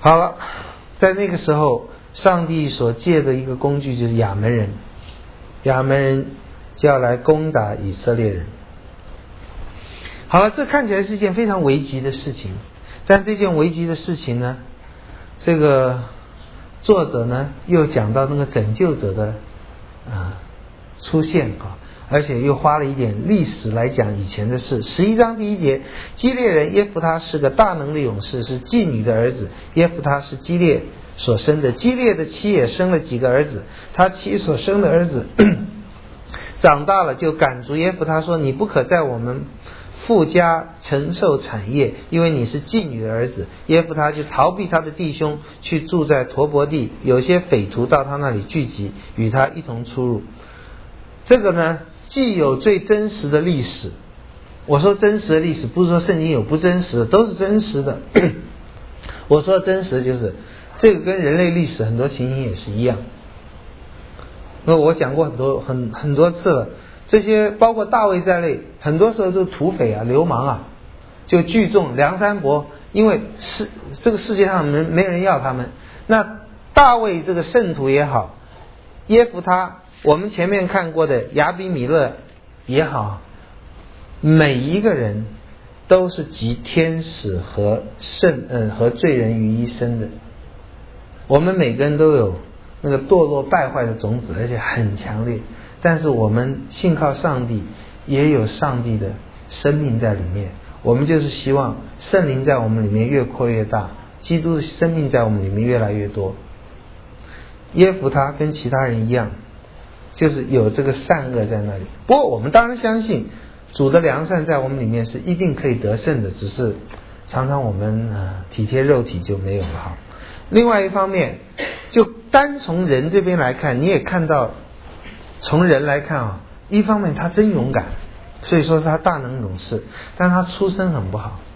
好了，在那个时候，上帝所借的一个工具就是亚门人，亚门人就要来攻打以色列人。好了，这看起来是一件非常危急的事情，但这件危急的事情呢，这个作者呢又讲到那个拯救者的出现而且又花了一点历史来讲以前的事。11章第1节，基列人耶弗他是个大能的勇士，是妓女的儿子。耶弗他是基列所生的，基列的妻也生了几个儿子，他妻所生的儿子长大了，就赶逐耶弗他说，你不可在我们父家承受产业，因为你是妓女的儿子。耶弗他就逃避他的弟兄，去住在陀伯地，有些匪徒到他那里聚集，与他一同出入。这个呢，既有最真实的历史，我说真实的历史，不是说圣经有不真实的，都是真实的我说真实的就是这个跟人类历史很多情形也是一样。那我讲过很多次了，这些包括大卫在内，很多时候都是土匪啊、流氓啊，就聚众梁山伯，因为这个世界上没人要他们。那大卫这个圣徒也好，耶弗他我们前面看过的亚比米勒也好，每一个人都是集天使和和罪人于一身的。我们每个人都有那个堕落败坏的种子，而且很强烈，但是我们信靠上帝，也有上帝的生命在里面。我们就是希望圣灵在我们里面越扩越大，基督的生命在我们里面越来越多。耶弗他跟其他人一样，就是有这个善恶在那里。不过我们当然相信主的良善在我们里面是一定可以得胜的，只是常常我们体贴肉体就没有了哈。另外一方面，就单从人这边来看，你也看到从人来看一方面他真勇敢，所以说是他大能勇士，但他出身很不好。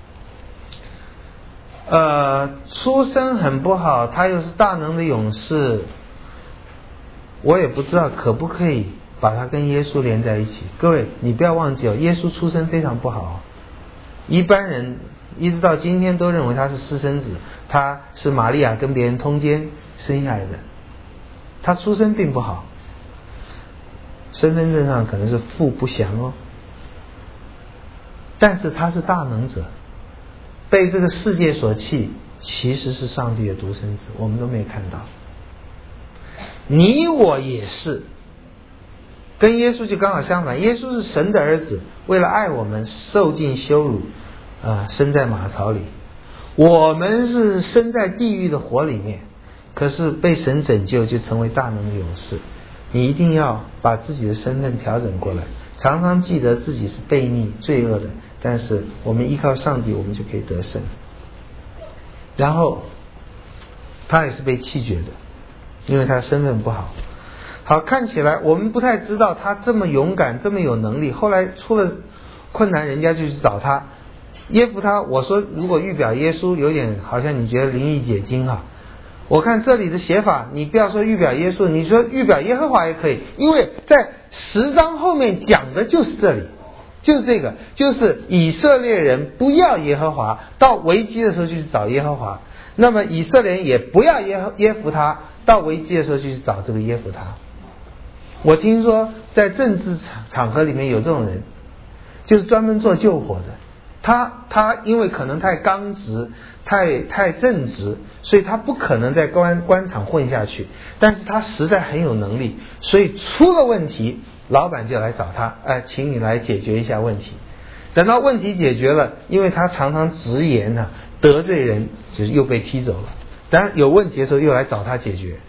出身很不好，他又是大能的勇士，我也不知道可不可以把他跟耶稣连在一起。各位你不要忘记耶稣出身非常不好一般人一直到今天都认为他是私生子，他是玛利亚跟别人通奸生下来的，他出身并不好，身份证上可能是父不详但是他是大能者，被这个世界所弃，其实是上帝的独生子，我们都没有看到。你我也是，跟耶稣就刚好相反，耶稣是神的儿子，为了爱我们受尽羞辱生在马槽里。我们是生在地狱的火里面，可是被神拯救，就成为大能的勇士。你一定要把自己的身份调整过来，常常记得自己是悖逆罪恶的，但是我们依靠上帝，我们就可以得胜。然后他也是被弃绝的，因为他身份不好。好，看起来我们不太知道他这么勇敢，这么有能力，后来出了困难，人家就去找他。耶弗他，我说如果预表耶稣，有点好像你觉得灵异解经我看这里的写法，你不要说预表耶稣，你说预表耶和华也可以，因为在10章后面讲的就是这里，就是这个，就是以色列人不要耶和华，到危机的时候就去找耶和华。那么以色列人也不要耶弗他，到危机的时候就去找这个耶弗他。我听说在政治场合里面有这种人，就是专门做救火的。他因为可能太刚直，太正直，所以他不可能在官场混下去，但是他实在很有能力，所以出了问题，老板就来找他，请你来解决一下问题。等到问题解决了，因为他常常直言得罪人，就是又被踢走了。当然有问题的时候又来找他解决。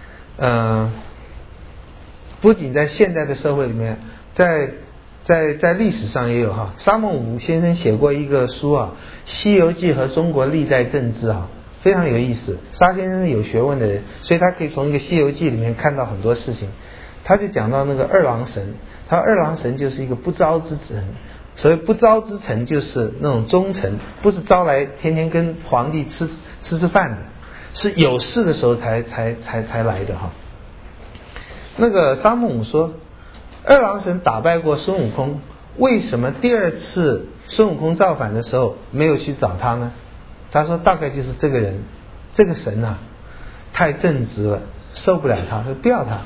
不仅在现代的社会里面，在历史上也有沙孟武先生写过一个书西游记和中国历代政治非常有意思。沙先生是有学问的人，所以他可以从一个西游记里面看到很多事情。他就讲到那个二郎神，他说二郎神就是一个不招之臣，所谓不招之臣就是那种忠臣，不是招来天天跟皇帝吃饭的，是有事的时候才来的那个沙孟武说，二郎神打败过孙悟空，为什么第二次孙悟空造反的时候没有去找他呢？他说大概就是这个人这个神啊太正直了，受不了他，就不要他。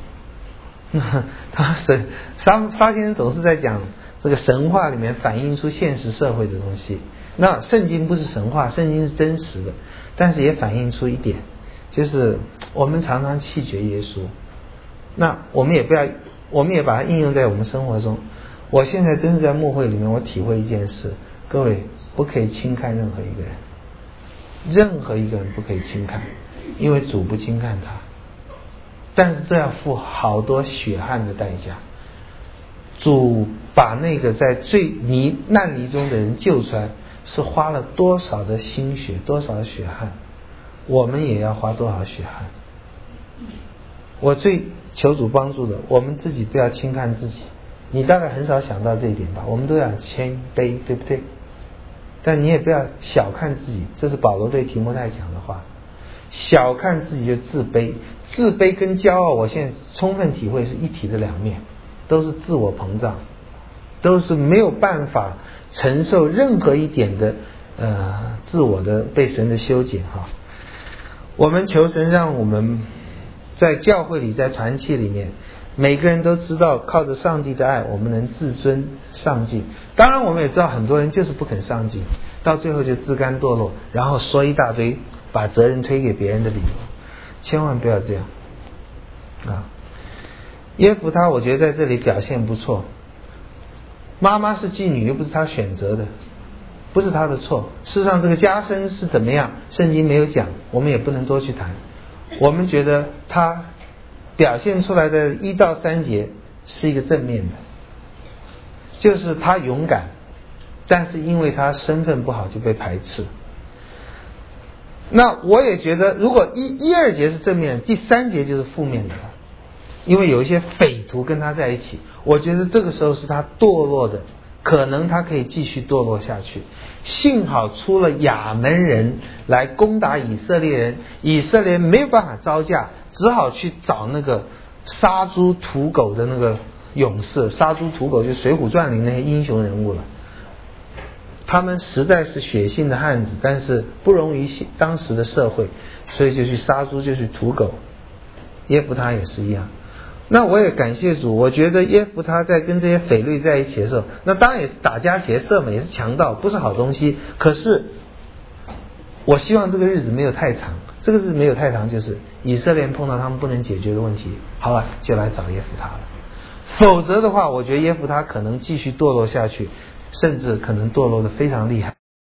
他神沙先生总是在讲这个神话里面反映出现实社会的东西。那圣经不是神话，圣经是真实的，但是也反映出一点，就是我们常常弃绝耶稣。那我们也把它应用在我们生活中。我现在真是在牧会里面，我体会一件事，各位不可以轻看任何一个人，任何一个人不可以轻看，因为主不轻看他。但是这要付好多血汗的代价。主把那个在最难离中的人救出来，是花了多少的心血，多少的血汗，我们也要花多少血汗。我最求主帮助的，我们自己不要轻看自己。你大概很少想到这一点吧，我们都要谦卑，对不对？但你也不要小看自己，这是保罗对提摩太讲的话。小看自己就自卑，自卑跟骄傲我现在充分体会是一体的两面，都是自我膨胀，都是没有办法承受任何一点的自我的被神的修剪哈。我们求神让我们在教会里，在团契里面，每个人都知道靠着上帝的爱我们能自尊上进。当然我们也知道很多人就是不肯上进，到最后就自甘堕落，然后说一大堆把责任推给别人的理由。千万不要这样啊！耶弗他我觉得在这里表现不错，妈妈是妓女又不是他选择的，不是他的错。事实上这个家生是怎么样，圣经没有讲，我们也不能多去谈。我们觉得他表现出来的1到3节是一个正面的，就是他勇敢，但是因为他身份不好就被排斥。那我也觉得如果1、2节是正面的，第3节就是负面的了，因为有一些匪徒跟他在一起，我觉得这个时候是他堕落的，可能他可以继续堕落下去。幸好出了亚门人来攻打以色列人，以色列人没有办法招架，只好去找那个杀猪屠狗的那个勇士。杀猪屠狗就是《水浒传》里那些英雄人物了。他们实在是血性的汉子，但是不容于当时的社会，所以就去杀猪，就去屠狗。耶弗他也是一样。那我也感谢主，我觉得耶弗他在跟这些匪类在一起的时候，那当然也是打家劫舍嘛，也是强盗，不是好东西。可是我希望这个日子没有太长，这个日子没有太长，就是以色列人碰到他们不能解决的问题，好了，就来找耶弗他了。否则的话，我觉得耶弗他可能继续堕落下去，甚至可能堕落得非常厉害。